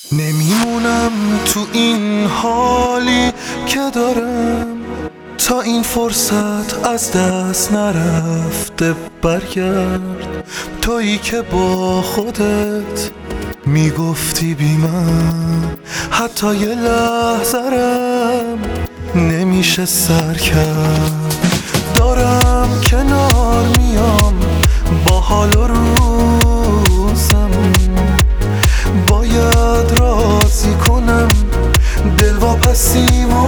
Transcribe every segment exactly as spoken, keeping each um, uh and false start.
نمیمونم تو این حالی که دارم تا این فرصت از دست نرفته. برگرد تویی که با خودت میگفتی بی من حتی یه لحظرم نمیشه سر کرد. دارم کنار میام با حال و روزم، باید راضی کنم دل واپسیمو.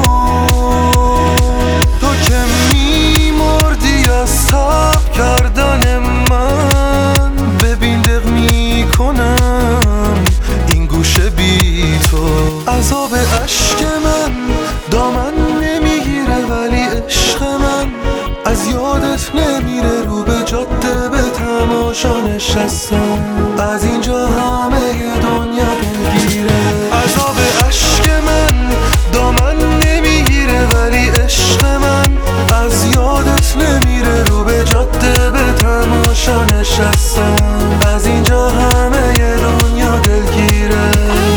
تو که میمردی از تب کردن من، ببین دق میکنم این گوشه بی تو. عذاب عشق من دامن نمیگیره ولی عشق من از یادت نمیره. رو به جاده به تماشا نشستم، از اینجا همه دنیا دلگیره. عذاب عشق من دامن نمیگیره ولی عشق من از یادت نمیره. رو به جاده به تماشا نشستم، از اینجا همه دنیا دلگیره.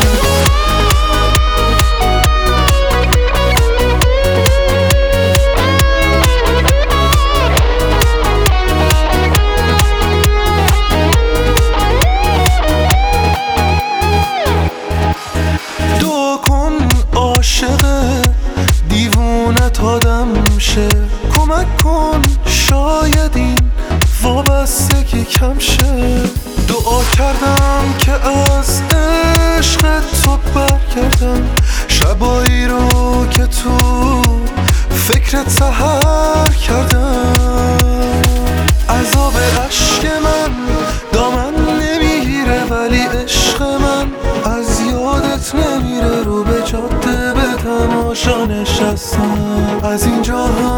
عاشق دیوونت آدم شه، کمک کن شاید این وابستگی کم شه. دعا کردم که از عشق تو برگردم، شبایی رو که تو فکرت سحر کردم. عذاب عشق من دامن نمیگیره ولی عشق من از یادت نمیره. رو به جاده به تماشا نشستم، از اینجا